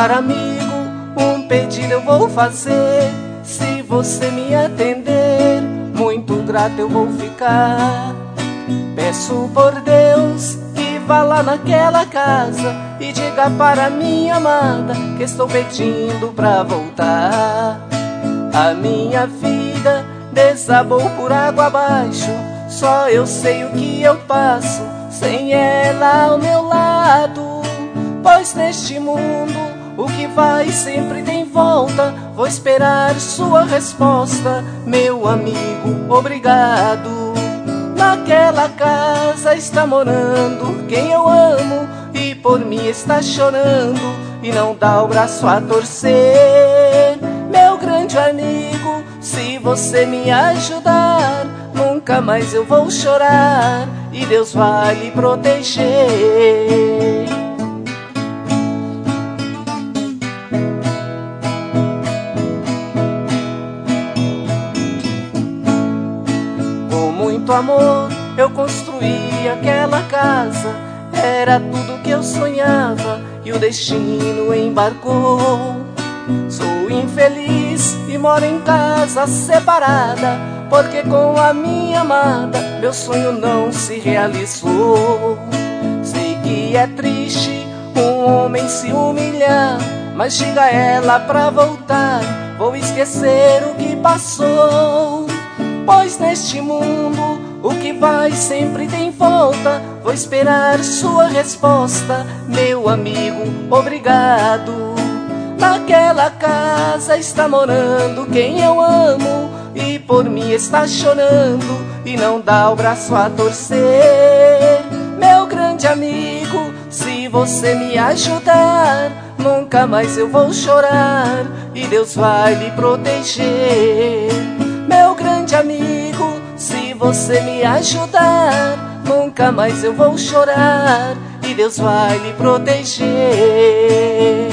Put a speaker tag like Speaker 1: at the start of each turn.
Speaker 1: caro amigo, um pedido eu vou fazer. Se você me atender, muito grato eu vou ficar. Peço por Deus que vá lá naquela casa e diga para minha amada que estou pedindo pra voltar. A minha vida desabou por água abaixo, só eu sei o que eu passo sem ela ao meu lado. Pois neste mundo o que vai sempre tem volta. Vou esperar sua resposta, meu amigo, obrigado. Naquela casa está morando quem eu amo e por mim está chorando e não dá o braço a torcer. Meu grande amigo, se você me ajudar, nunca mais eu vou chorar e Deus vai lhe proteger. Com muito amor eu construí aquela casa, era tudo que eu sonhava e o destino embarcou. Sou infeliz e moro em casa separada, porque com a minha amada meu sonho não se realizou. Sei que é triste um homem se humilhar, mas diga a ela pra voltar, vou esquecer o que passou. Pois neste mundo o que vai sempre tem volta. Vou esperar sua resposta, meu amigo, obrigado. Naquela casa está morando quem eu amo e por mim está chorando e não dá o braço a torcer. Meu grande amigo, se você me ajudar, nunca mais eu vou chorar e Deus vai lhe proteger. Meu grande amigo, se você me ajudar, nunca mais eu vou chorar e Deus vai lhe proteger.